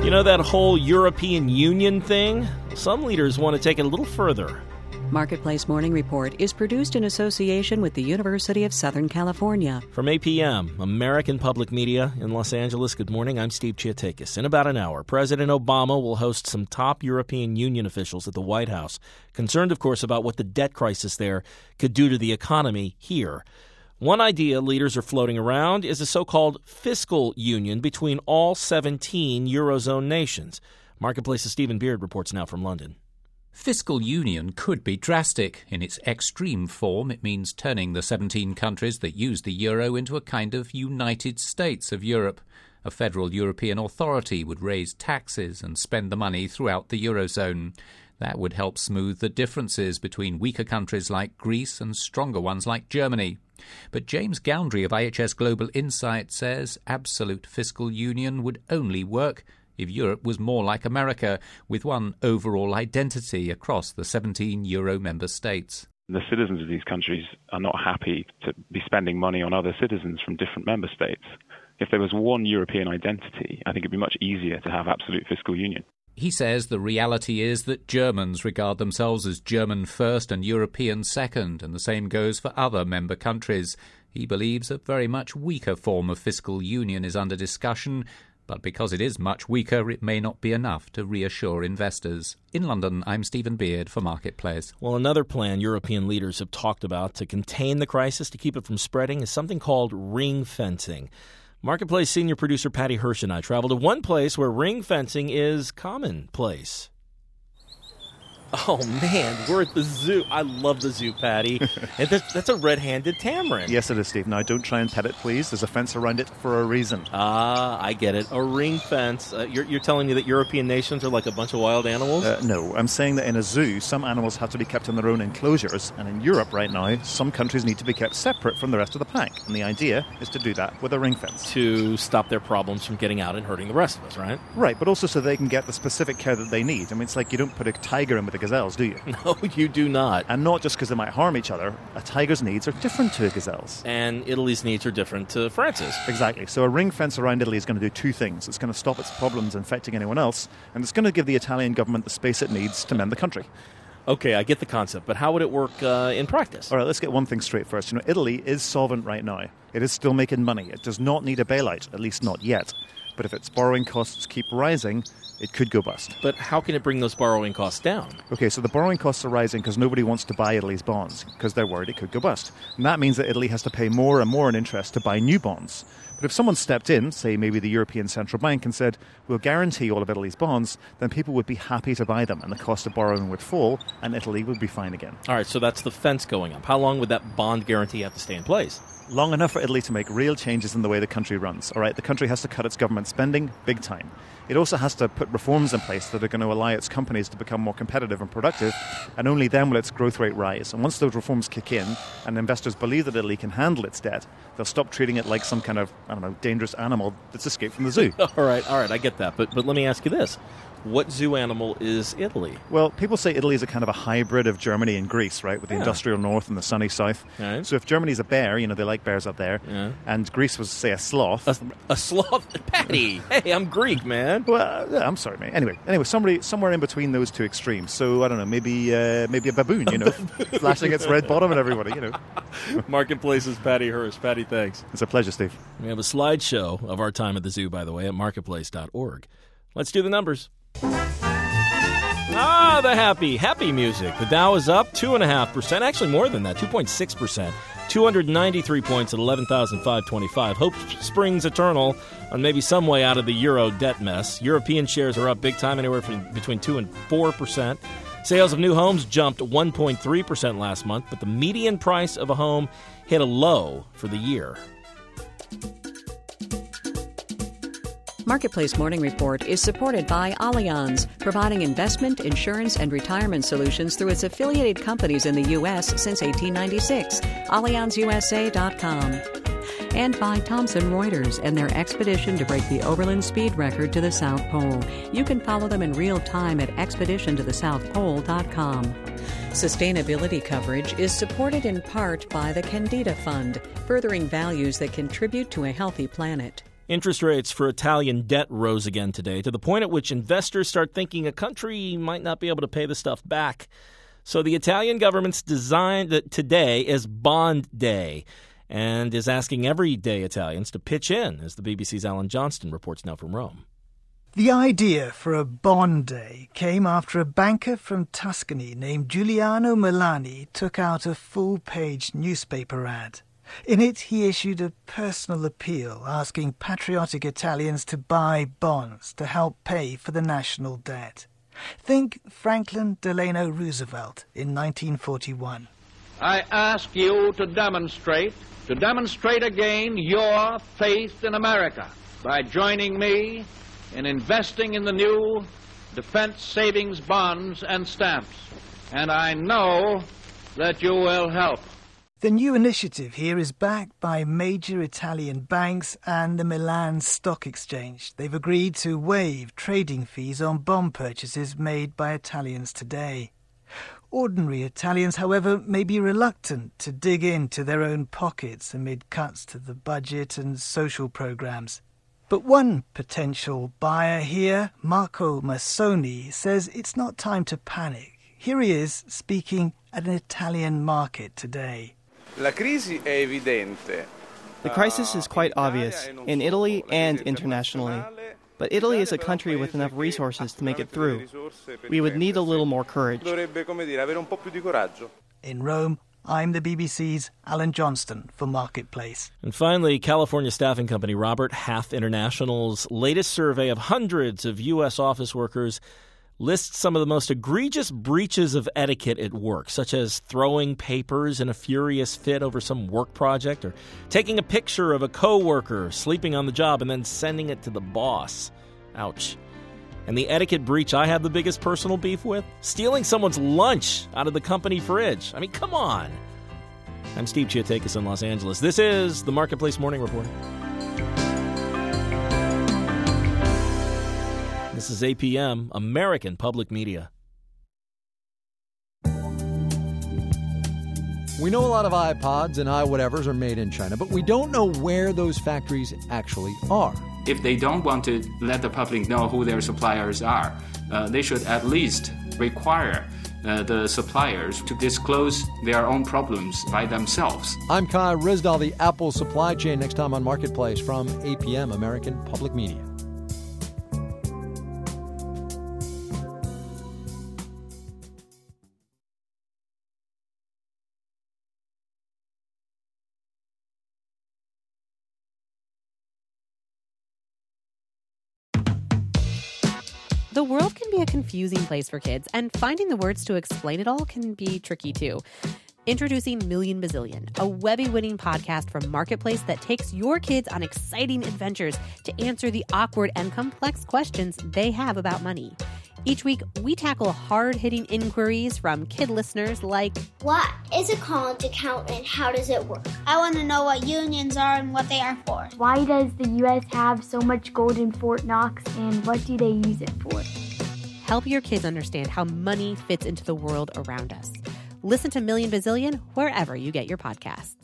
You know that whole European Union thing? Some leaders want to take it a little further. Marketplace Morning Report is produced in association with the University of Southern California. From APM, American Public Media in Los Angeles, good morning. I'm Steve Chiatakis. In about an hour, President Obama will host some top European Union officials at the White House, concerned, of course, about what the debt crisis there could do to the economy here. One idea leaders are floating around is a so-called fiscal union between all 17 Eurozone nations. Marketplace's Stephen Beard reports now from London. Fiscal union could be drastic. In its extreme form, it means turning the 17 countries that use the euro into a kind of United States of Europe. A federal European authority would raise taxes and spend the money throughout the eurozone. That would help smooth the differences between weaker countries like Greece and stronger ones like Germany. But James Goundry of IHS Global Insight says absolute fiscal union would only work if Europe was more like America, with one overall identity across the 17 euro member states. The citizens of these countries are not happy to be spending money on other citizens from different member states. If there was one European identity, I think it'd be much easier to have absolute fiscal union. He says the reality is that Germans regard themselves as German first and European second, and the same goes for other member countries. He believes a very much weaker form of fiscal union is under discussion, but because it is much weaker, it may not be enough to reassure investors. In London, I'm Stephen Beard for Marketplace. Well, another plan European leaders have talked about to contain the crisis, to keep it from spreading, is something called ring fencing. Marketplace senior producer Patty Hirsch and I traveled to one place where ring fencing is commonplace. Oh, man, we're at the zoo. I love the zoo, Patty. And that's a red-handed tamarin. Yes, it is, Steve. Now, don't try and pet it, please. There's a fence around it for a reason. Ah, I get it. A ring fence. You're telling me that European nations are like a bunch of wild animals? No, I'm saying that in a zoo, some animals have to be kept in their own enclosures, and in Europe right now, some countries need to be kept separate from the rest of the pack. And the idea is to do that with a ring fence. To stop their problems from getting out and hurting the rest of us, right? Right, but also so they can get the specific care that they need. I mean, it's like you don't put a tiger in with the gazelles, do you? No, you do not. And not just because they might harm each other. A tiger's needs are different to a gazelle's. And Italy's needs are different to France's. Exactly. So a ring fence around Italy is going to do two things. It's going to stop its problems infecting anyone else, and it's going to give the Italian government the space it needs to mend the country. Okay, I get the concept, but how would it work in practice? All right, let's get one thing straight first. Italy is solvent right now. It is still making money. It does not need a bailout, at least not yet. But if its borrowing costs keep rising, it could go bust. But how can it bring those borrowing costs down? Okay, so the borrowing costs are rising because nobody wants to buy Italy's bonds because they're worried it could go bust. And that means that Italy has to pay more and more in interest to buy new bonds. But if someone stepped in, say maybe the European Central Bank, and said, we'll guarantee all of Italy's bonds, then people would be happy to buy them and the cost of borrowing would fall and Italy would be fine again. All right, so that's the fence going up. How long would that bond guarantee have to stay in place? Long enough for Italy to make real changes in the way the country runs. All right, the country has to cut its government spending big time. It also has to put reforms in place that are going to allow its companies to become more competitive and productive, and only then will its growth rate rise. And once those reforms kick in and investors believe that Italy can handle its debt, they'll stop treating it like some kind of, dangerous animal that's escaped from the zoo. All right, I get that. But let me ask you this. What zoo animal is Italy? Well, people say Italy is a kind of a hybrid of Germany and Greece, right, with the industrial north and the sunny south. Right. So if Germany's a bear, they like bears up there, and Greece was, say, a sloth. A sloth? Patty, hey, I'm Greek, man. Well, yeah, I'm sorry, mate. Anyway, somewhere in between those two extremes. So, I don't know, maybe a baboon, flashing its red bottom at everybody, Marketplace's Patty Hirsch. Patty, thanks. It's a pleasure, Steve. We have a slideshow of our time at the zoo, by the way, at marketplace.org. Let's do the numbers. The happy music. The Dow is up 2.5%, actually more than that, 2.6%. 293 points at 11,525. Hope springs eternal on maybe some way out of the euro debt mess. European shares are up big time, anywhere from between 2 and 4%. Sales of new homes jumped 1.3% last month, but the median price of a home hit a low for the year. Marketplace Morning Report is supported by Allianz, providing investment, insurance, and retirement solutions through its affiliated companies in the U.S. since 1896. AllianzUSA.com. And by Thomson Reuters and their expedition to break the Overland speed record to the South Pole. You can follow them in real time at expeditiontothesouthpole.com. Sustainability coverage is supported in part by the Candida Fund, furthering values that contribute to a healthy planet. Interest rates for Italian debt rose again today to the point at which investors start thinking a country might not be able to pay the stuff back. So the Italian government's designed that today is Bond Day and is asking everyday Italians to pitch in, as the BBC's Alan Johnston reports now from Rome. The idea for a bond day came after a banker from Tuscany named Giuliano Milani took out a full-page newspaper ad. In it, he issued a personal appeal asking patriotic Italians to buy bonds to help pay for the national debt. Think Franklin Delano Roosevelt in 1941. I ask you to demonstrate again your faith in America by joining me in investing in the new defense savings bonds and stamps. And I know that you will help. The new initiative here is backed by major Italian banks and the Milan Stock Exchange. They've agreed to waive trading fees on bond purchases made by Italians today. Ordinary Italians, however, may be reluctant to dig into their own pockets amid cuts to the budget and social programmes. But one potential buyer here, Marco Massoni, says it's not time to panic. Here he is speaking at an Italian market today. The crisis is quite obvious, in Italy and internationally. But Italy is a country with enough resources to make it through. We would need a little more courage. In Rome, I'm the BBC's Alan Johnston for Marketplace. And finally, California staffing company Robert Half International's latest survey of hundreds of U.S. office workers lists some of the most egregious breaches of etiquette at work, such as throwing papers in a furious fit over some work project or taking a picture of a coworker sleeping on the job and then sending it to the boss. Ouch. And the etiquette breach I have the biggest personal beef with? Stealing someone's lunch out of the company fridge. I mean, come on. I'm Steve Chiatakis in Los Angeles. This is the Marketplace Morning Report. This is APM, American Public Media. We know a lot of iPods and iWhatevers are made in China, but we don't know where those factories actually are. If they don't want to let the public know who their suppliers are, they should at least require the suppliers to disclose their own problems by themselves. I'm Kai Ryssdal, the Apple supply chain, next time on Marketplace from APM, American Public Media. The world can be a confusing place for kids, and finding the words to explain it all can be tricky too. Introducing Million Bazillion, a Webby-winning podcast from Marketplace that takes your kids on exciting adventures to answer the awkward and complex questions they have about money. Each week, we tackle hard-hitting inquiries from kid listeners like, what is a college account and how does it work? I want to know what unions are and what they are for. Why does the U.S. have so much gold in Fort Knox and what do they use it for? Help your kids understand how money fits into the world around us. Listen to Million Bazillion wherever you get your podcasts.